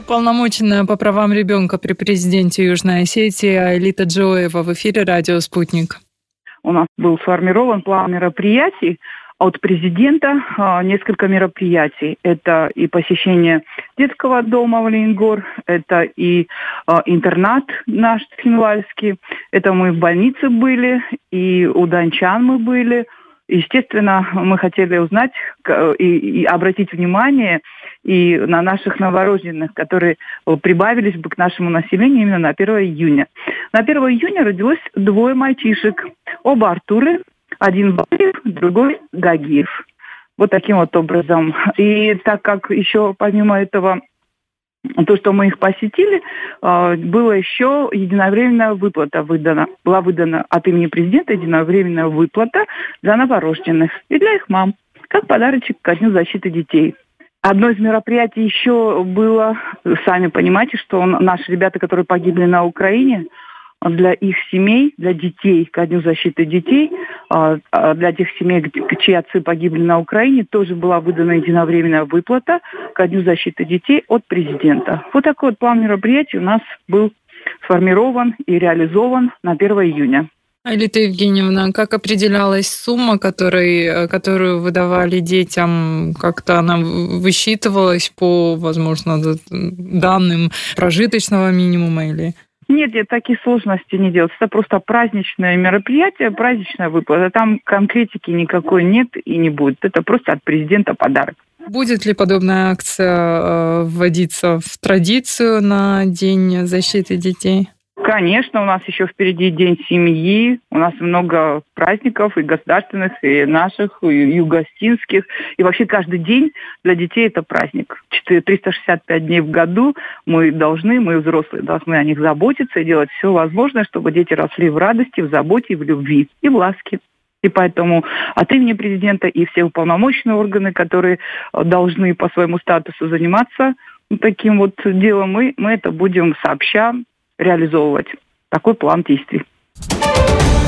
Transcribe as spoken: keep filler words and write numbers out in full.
Уполномоченная по правам ребенка при президенте Южной Осетии Аэлита Джоева в эфире «Радио Спутник». У нас был сформирован план мероприятий от президента, несколько мероприятий. Это и посещение детского дома в Ленгор, это и интернат наш Цхинвальский, это мы в больнице были, и у дончан мы были. Естественно, мы хотели узнать и, и обратить внимание и на наших новорожденных, которые прибавились бы к нашему населению именно на первое июня. На первое июня родилось двое мальчишек, оба Артуры, один Валиев, другой Гагиев. Вот таким вот образом. И так как еще помимо этого, то, что мы их посетили, было еще единовременная выплата выдана. Была выдана от имени президента единовременная выплата за новорожденных и для их мам, как подарочек ко Дню защиты детей. Одно из мероприятий еще было, сами понимаете, что наши ребята, которые погибли на Украине, для их семей, для детей, ко Дню защиты детей, для тех семей, чьи отцы погибли на Украине, тоже была выдана единовременная выплата ко Дню защиты детей от президента. Вот такой вот план мероприятий у нас был сформирован и реализован на первое июня. Аэлита Евгеньевна, как определялась сумма, который, которую выдавали детям? Как-то она высчитывалась по, возможно, данным прожиточного минимума или... Нет, нет, такие сложности не делаются. Это просто праздничное мероприятие, праздничная выплата. Там конкретики никакой нет и не будет. Это просто от президента подарок. Будет ли подобная акция вводиться в традицию на День защиты детей? Конечно, у нас еще впереди День семьи, у нас много праздников и государственных, и наших, и югостинских. И вообще каждый день для детей это праздник. триста шестьдесят пять дней в году мы должны, мы взрослые должны о них заботиться и делать все возможное, чтобы дети росли в радости, в заботе, в любви и в ласке. И поэтому от имени президента и все уполномоченные органы, которые должны по своему статусу заниматься таким вот делом, мы, мы это будем сообща реализовывать. Такой план действий.